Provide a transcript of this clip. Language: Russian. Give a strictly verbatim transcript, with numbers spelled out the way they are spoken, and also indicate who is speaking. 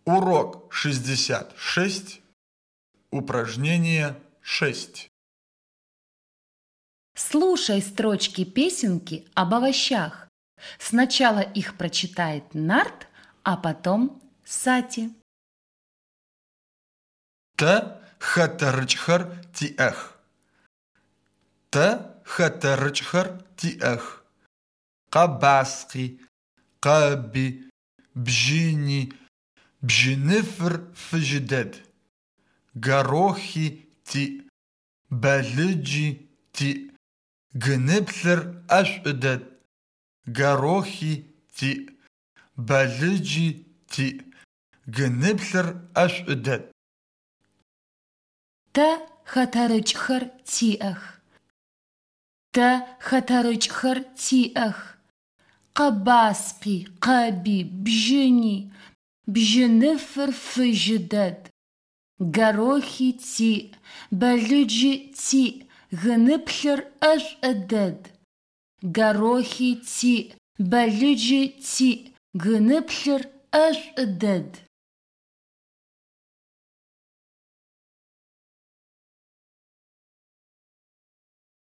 Speaker 1: Урок шестьдесят шесть. Упражнение шесть.
Speaker 2: Слушай строчки песенки об овощах. Сначала их прочитает Нарт, а потом Сати.
Speaker 1: Та хатарычхар тиэх. Та хатарычхар тиэх. Къабаскъи, къаби, бжьыни, бжьыныфыр фыжьыдэд. Горохи тиӏ, балыджи тиӏ, гыныплъыр ӏэшӏудэд. Горохи тиӏ, балыджи тиӏ, гыныплъыр ӏэшӏудэд.
Speaker 2: Тэ хэтэрыкӏхэр тиӏэх. Тэ хэтэрыкӏхэр тиӏэх. Къэбаскъи, къэби, бжьыни, бжьыныфыр фыжьыдэд. Горохи тиӏ, балыджи тиӏ, гыныплъыр ӏэшӏудэд. Горохи тиӏ, балыджи тиӏ, гыныплъыр ӏэшӏудэд.